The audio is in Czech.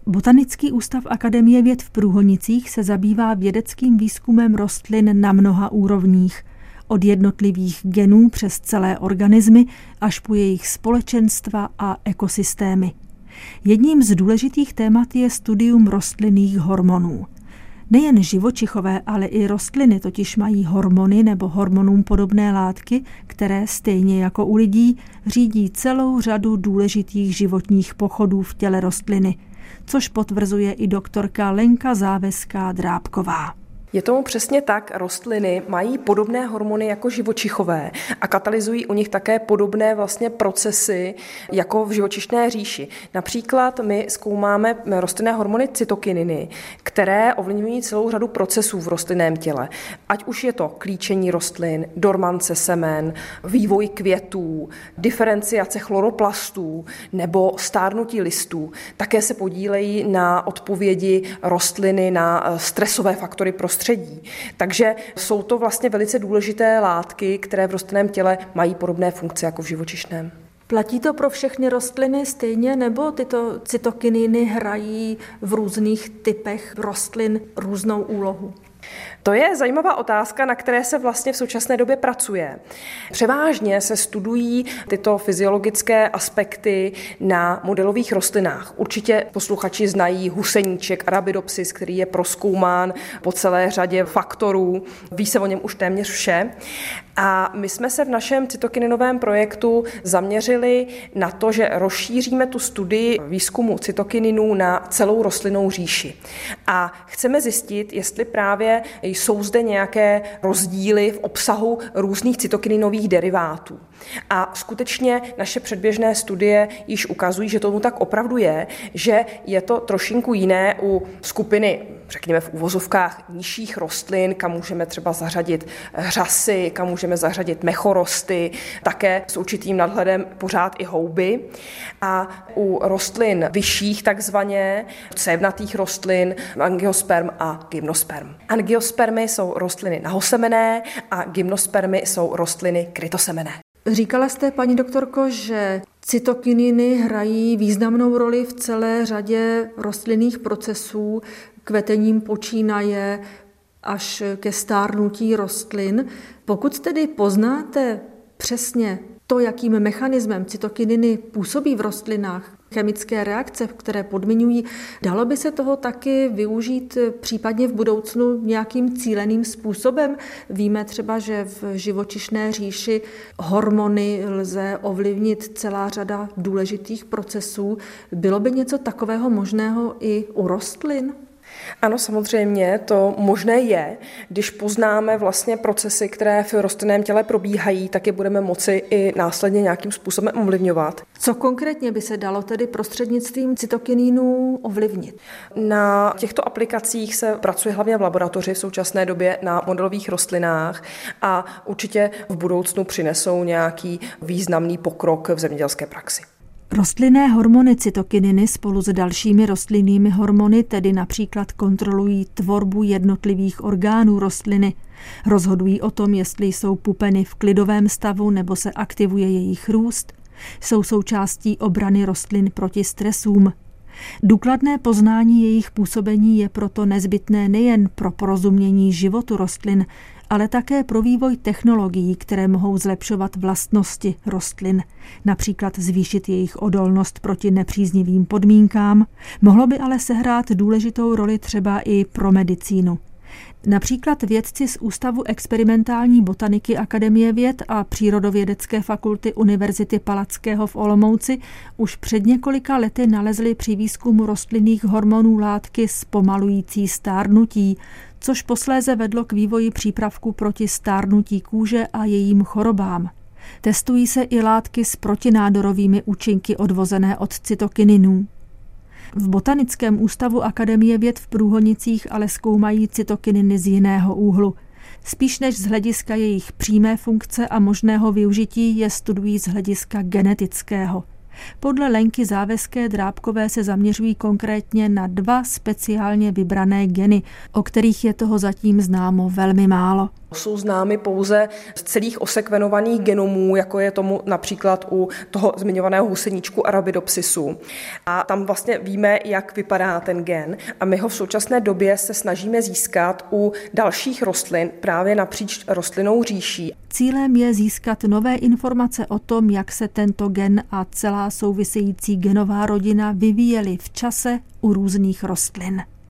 Botanický ústav Akademie věd v Průhonicích se zabývá vědeckým výzkumem rostlin na mnoha úrovních, od jednotlivých genů přes celé organismy až po jejich společenstva a ekosystémy. Jedním z důležitých témat je studium rostlinných hormonů. Nejen živočichové, ale i rostliny totiž mají hormony nebo hormonům podobné látky, které stejně jako u lidí řídí celou řadu důležitých životních pochodů v těle rostliny, což potvrzuje i doktorka Lenka Záveská-Drábková. Je tomu přesně tak, rostliny mají podobné hormony jako živočichové a katalyzují u nich také podobné vlastně procesy jako v živočišné říši. Například my zkoumáme rostlinné hormony cytokininy, které ovlivňují celou řadu procesů v rostlinném těle. Ať už je to klíčení rostlin, dormance semen, vývoj květů, diferenciace chloroplastů nebo stárnutí listů. Také se podílejí na odpovědi rostliny na stresové faktory prostředí. Takže jsou to vlastně velice důležité látky, které v rostlinném těle mají podobné funkce jako v živočišném. Platí to pro všechny rostliny stejně, nebo tyto cytokininy hrají v různých typech rostlin různou úlohu? To je zajímavá otázka, na které se vlastně v současné době pracuje. Převážně se studují tyto fyziologické aspekty na modelových rostlinách. Určitě posluchači znají huseníček Arabidopsis, který je prozkoumán po celé řadě faktorů. Ví se o něm už téměř vše. A my jsme se v našem cytokininovém projektu zaměřili na to, že rozšíříme tu studii výzkumu cytokininů na celou rostlinnou říši. A chceme zjistit, jestli právě jsou zde nějaké rozdíly v obsahu různých cytokininových derivátů. A skutečně naše předběžné studie již ukazují, že tomu tak opravdu je, že je to trošinku jiné u skupiny, řekněme v uvozovkách, nižších rostlin, kam můžeme třeba zařadit řasy, kam můžeme zařadit mechorosty, také s určitým nadhledem pořád i houby. A u rostlin vyšších takzvaně, cévnatých rostlin, angiosperm a gymnosperm. Angiospermy jsou rostliny nahosemenné a gymnospermy jsou rostliny krytosemenné. Říkala jste, paní doktorko, že cytokininy hrají významnou roli v celé řadě rostlinných procesů, kvetením počínaje až ke stárnutí rostlin. Pokud tedy poznáte přesně to, jakým mechanismem cytokininy působí v rostlinách, chemické reakce, které podmiňují, dalo by se toho taky využít případně v budoucnu nějakým cíleným způsobem? Víme třeba, že v živočišné říši hormony lze ovlivnit celá řada důležitých procesů. Bylo by něco takového možného i u rostlin? Ano, samozřejmě, to možné je. Když poznáme vlastně procesy, které v rostlinném těle probíhají, tak je budeme moci i následně nějakým způsobem ovlivňovat. Co konkrétně by se dalo tedy prostřednictvím cytokininů ovlivnit? Na těchto aplikacích se pracuje hlavně v laboratoři v současné době na modelových rostlinách a určitě v budoucnu přinesou nějaký významný pokrok v zemědělské praxi. Rostlinné hormony cytokininy spolu s dalšími rostlinnými hormony tedy například kontrolují tvorbu jednotlivých orgánů rostliny. Rozhodují o tom, jestli jsou pupeny v klidovém stavu nebo se aktivuje jejich růst. Jsou součástí obrany rostlin proti stresům. Důkladné poznání jejich působení je proto nezbytné nejen pro porozumění životu rostlin, ale také pro vývoj technologií, které mohou zlepšovat vlastnosti rostlin, například zvýšit jejich odolnost proti nepříznivým podmínkám, mohlo by ale sehrát důležitou roli třeba i pro medicínu. Například vědci z Ústavu experimentální botaniky Akademie věd a Přírodovědecké fakulty Univerzity Palackého v Olomouci už před několika lety nalezli při výzkumu rostlinných hormonů látky zpomalující stárnutí, což posléze vedlo k vývoji přípravku proti stárnutí kůže a jejím chorobám. Testují se i látky s protinádorovými účinky odvozené od cytokininů. V Botanickém ústavu Akademie věd v Průhonicích ale zkoumají cytokininy z jiného úhlu. Spíš než z hlediska jejich přímé funkce a možného využití je studují z hlediska genetického. Podle Lenky Záveské-Drábkové se zaměřují konkrétně na 2 speciálně vybrané geny, o kterých je toho zatím známo velmi málo. Jsou známy pouze z celých osekvenovaných genomů, jako je tomu například u toho zmiňovaného huseníčku Arabidopsisu. A tam vlastně víme, jak vypadá ten gen. A my ho v současné době se snažíme získat u dalších rostlin, právě napříč rostlinnou říší. Cílem je získat nové informace o tom, jak se tento gen a celá související genová rodina vyvíjely v čase u různých rostlin.